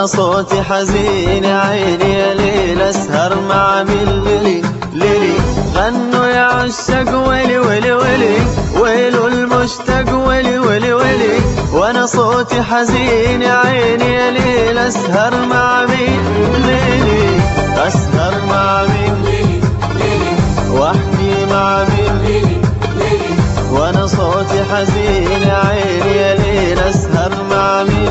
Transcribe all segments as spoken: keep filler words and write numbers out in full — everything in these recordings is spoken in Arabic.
صوتي حزين يا عيني يا ليل اسهر مع من ليلي ليلي. غنوا يا عشاق ويلي ويلي ويلي ويلوا المشتاق ويلي ويلي ويلي. وانا صوتي حزين يا عيني يا ليل اسهر مع مين ليلي اسهر مع مين واحكي مع مين. وانا صوتي حزين يا عيني يا ليل اسهر مع مين.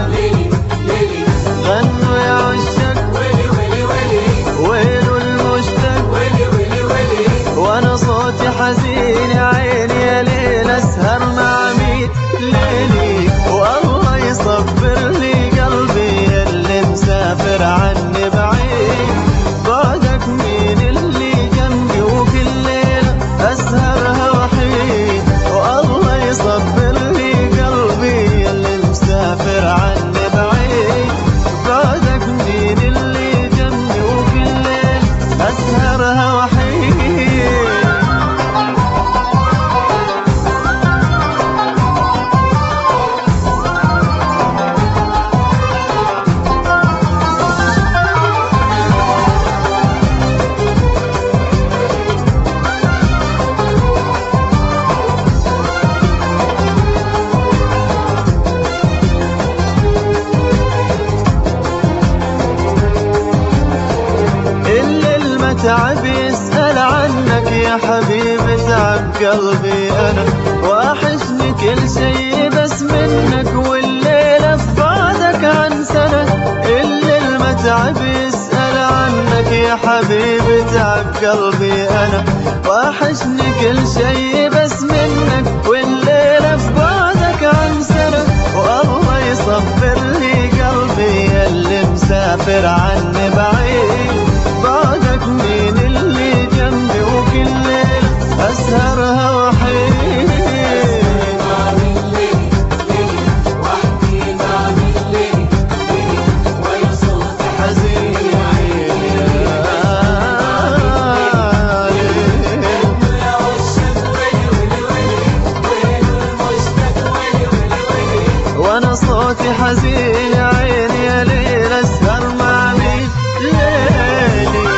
غنوا يا عشاق ويلي ويلي ويلي ويلوا المشتاق ويلي ويلي ويلي. وانا صوتي حزين يا عيني يا ليل اسهر مع مين ليلي. والله يصبر لي قلبي اللي مسافر عني بعيد. بعدك مين اللي جنبي وكل ليلة اسهرها وحيد. والله يصبر لي قلبي اللي مسافر عني بعيد. بعدك مين اللي جنبي وكل ليلة اسهرها وحيد. تعب يسأل عنك يا حبيبي تعب قلبي أنا. واحشني كل شي بس منك والليلة في بعدك عن سنة. اللي المتعب يسأل عنك يا حبيبي تعب قلبي أنا. واحشني كل شي بس منك والليلة في بعدك عن سنة. والله يصبر لي قلبي اللي مسافر عني بعيد. بعدك مين اللي جنبي وكل ليل أسهرها وحيد. مع مين ليلي ليلي واحكي مع مين ليلي ليلي. ويا صوتي حزين يا عيني يا عشاق ويلي ويلي ويلي ويلوا المشتاق ويلي ويلي ويلي. وانا صوتي حزين يا عيني يا ليل اسهر مع مين ليلي.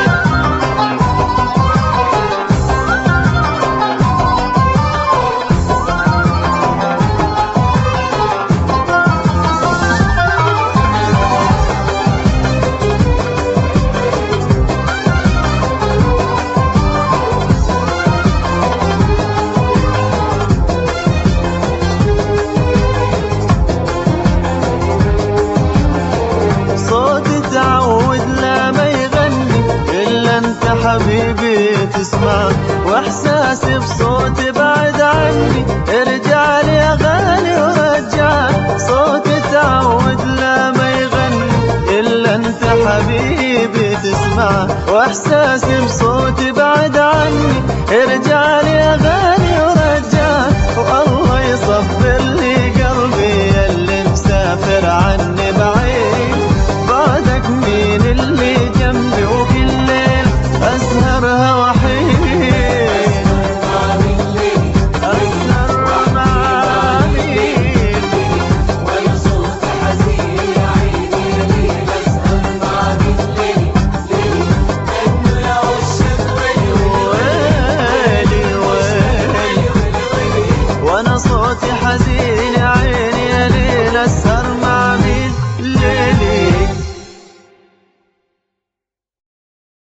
حبيبي تسمع واحساسي بصوتي بعد عني. ارجع لي يا غالي ورجع صوتي تعود لا ما يغني الا انت حبيبي تسمع واحساسي بصوتي بعد عني. ارجع لي يا غالي ورجع. والله يصبر لي قلبي اللي مسافر عني بعيد. بعدك مين اللي جنبي وكل ليل أسهرها وحيد. أسهر مع مين أسهر مع مين. ويا صوتي حزين يا عيني يا ليل أسهر مع مين ليلي ليلي. غنوا يا عشاق ويلي ويلي ويلي ويلي. وأنا صوتي حزين